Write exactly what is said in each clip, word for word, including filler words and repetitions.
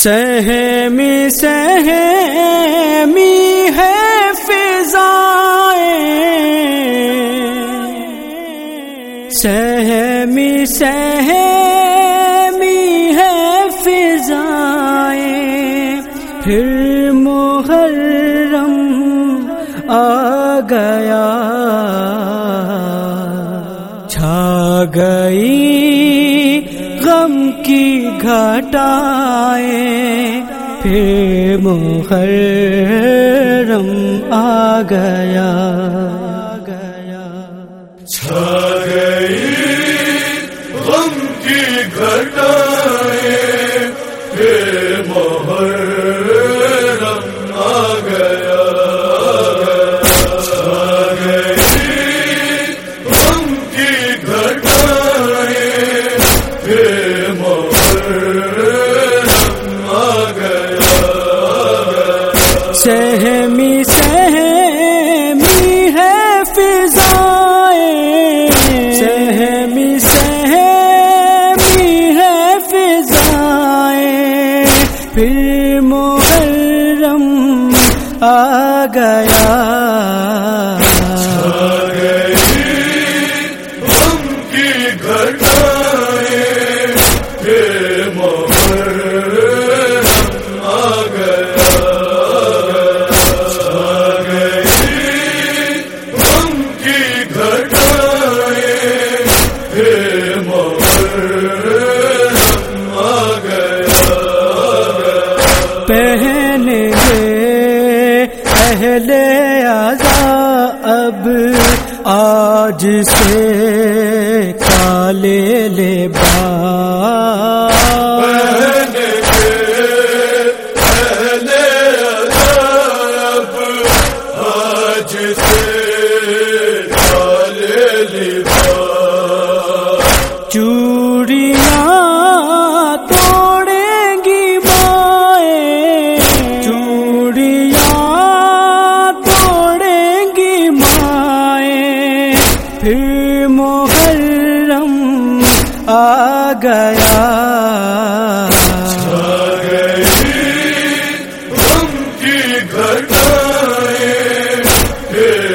سہمی سہمی ہے فضائیں، سہمی سہمی ہے فضائیں، پھر محرم آ گیا، چھا گئی غم کی گھٹائیں، پھر محرم آ گیا، چھا گئی غم کی گھٹائیں، پھر محرم آ گیا، چھا گئی غم کی گھٹائیں، پھر محرم آ گیا، سہمی سہمی ہے فضائیں، سہمی سہمی ہے فضائیں، پھر محرم آ گیا، چھا گئی غم کی گھٹائیں، پھر محرم آ گیا، چھا گئی غم کی گھٹائیں، پھر محرم آ گیا، پہن گے اہل عزا اب آج سے کالے لباس، پہن کے اہل عذاب آج سے کالے لباس، چوڑیاں توڑیں گی مائیں، چوڑیاں توڑیں گی مائیں، پھر محرم آ گیا، چھا گئی غم کی گھٹائیں، پھر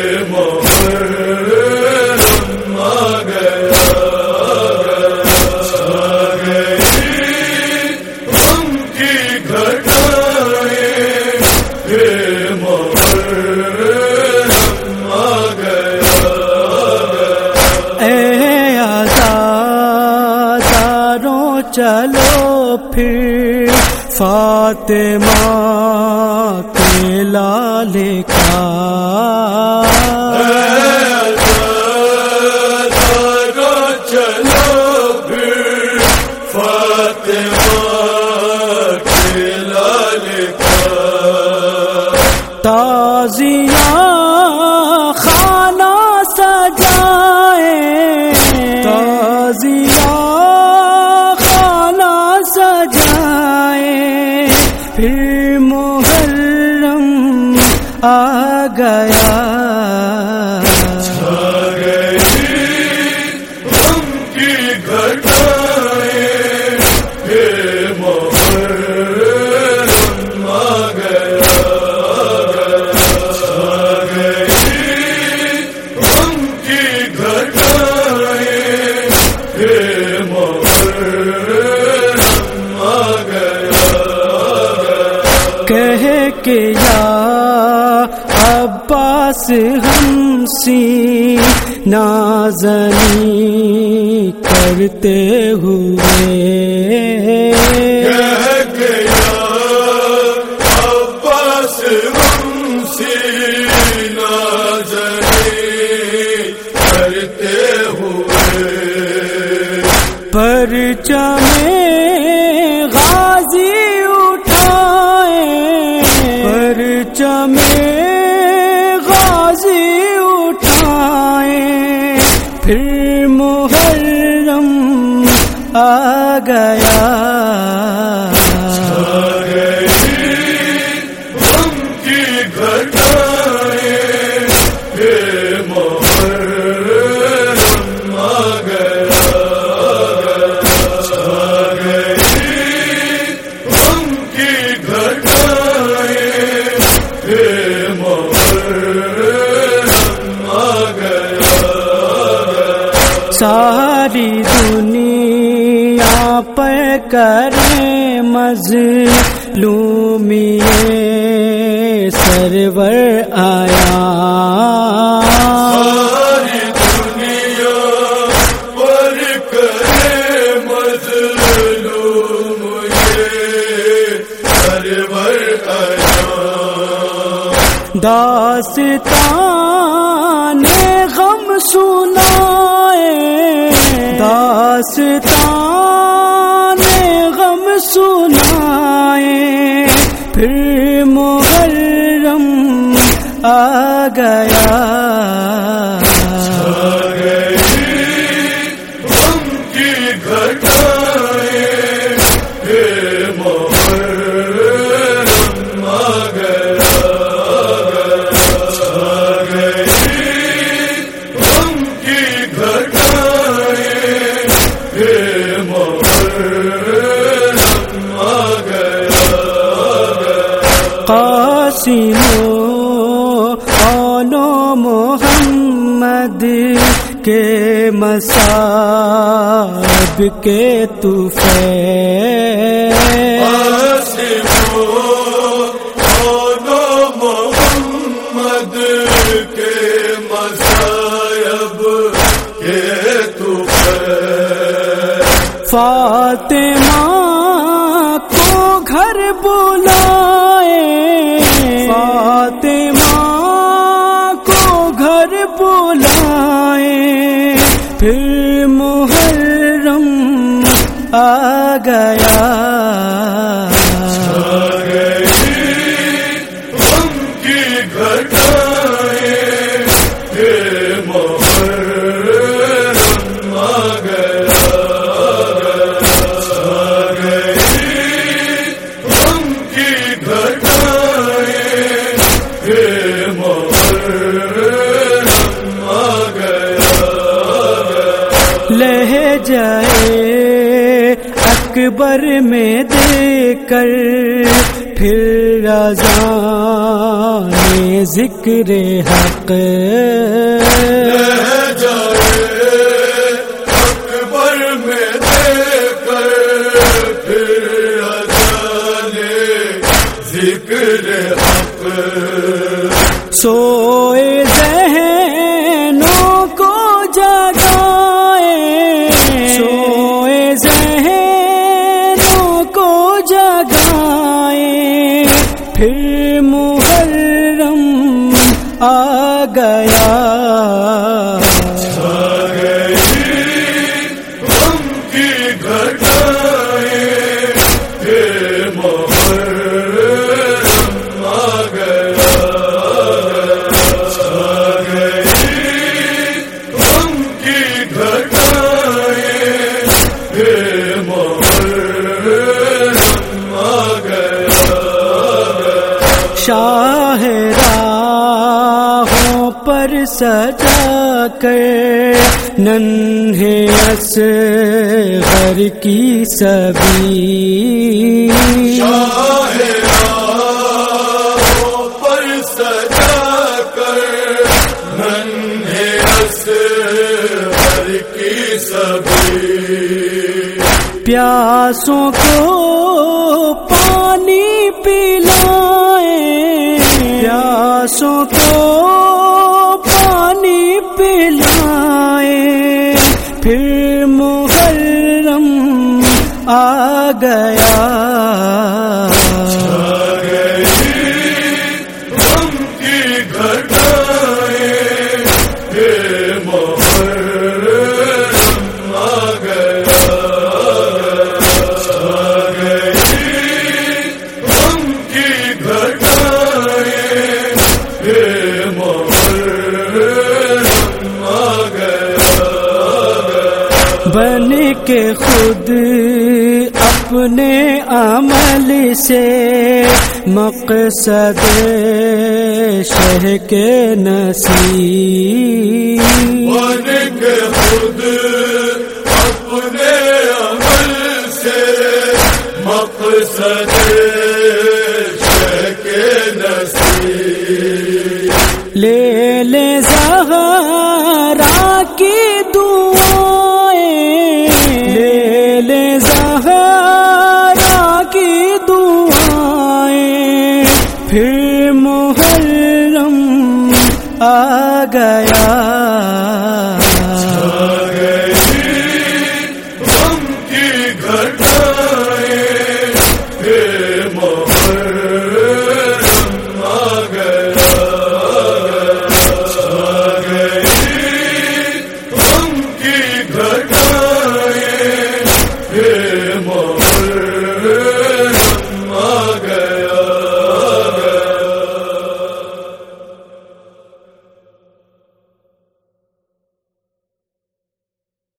محرم آ گیا، چھا گئی غم کی گھٹائیں، پھر محرم آ گیا، اے آزاداروں چلو پھر فاطمہ کے لال کا، چلو پھر فاطمہ کے لال کا، تازیاں خانہ سجائیں، تازیاں خانہ سجائیں، پھر محرم آ گیا، چھا گئی غم کی گھٹائیں، پھر محرم آ گیا، چھا گئی غم کی گھٹائیں، پھر محرم آ گیا، کہہ کے یا عباس ہمسی نازنی کرتے ہوئے، کہہ کے یا عباس ہمسی نازنی کرتے ہوئے، پرچم غازی اٹھائیں، پرچم غازی اٹھائیں، پھر محرم آ گیا، چھا گئی غم کی گھٹائیں، پھر محرم آ گیا، چھا گئی غم کی پر کریں مظلومی سرور آیا ساری دنیا پر کرے مظلوم یہ سرور آیا داستان غم سنائے داستان غم سنائے پھر محرم آ گیا غم کی گھٹائیں پھر محرم آ گیا غم کی گھٹائیں پھر محرم آ گیا قاسم و محمد کے مصائب کے طفیل محمد کے مصائب کے طفیل فاطمہ کو گھر بلائے فاطمہ کو گھر بلائے پھر محرم آ گیا غم کی گھٹائیں پھر محرم آ گیا غم کی گھٹائیں پھر محرم آ گیا لہ جائے اکبر میں دے کر پھر اذان ذکر حق رہ جائے اکبر میں دے کر پھر اذان ذکر حق سوئے ذہنوں کو جگائے سوئے ذہنوں کو جگائے پھر محرم آ گیا غم کی گھٹائیں پھر محرم آ گیا غم کی گھٹائیں پھر محرم آ گیا شاہراہوں پر سجا کر ننھے اصغر کی سبھی شاہراہوں پر سجا کر ننھے اصغر کی سبھی پیاسوں کو پانی پلائے پیاسوں کو پانی پلائے پھر محرم آ گیا غم کی گھٹائیں پھر محرم آ گیا غم کی گھٹائیں پھر محرم آ گیا بن کے خود اپنے عمل سے مقصد شہ کے نصیب بن کے خود اپنے عمل سے مقصد شہ کے نصیب لے لے زہرا کی دعائیں لے لے زہرا گیا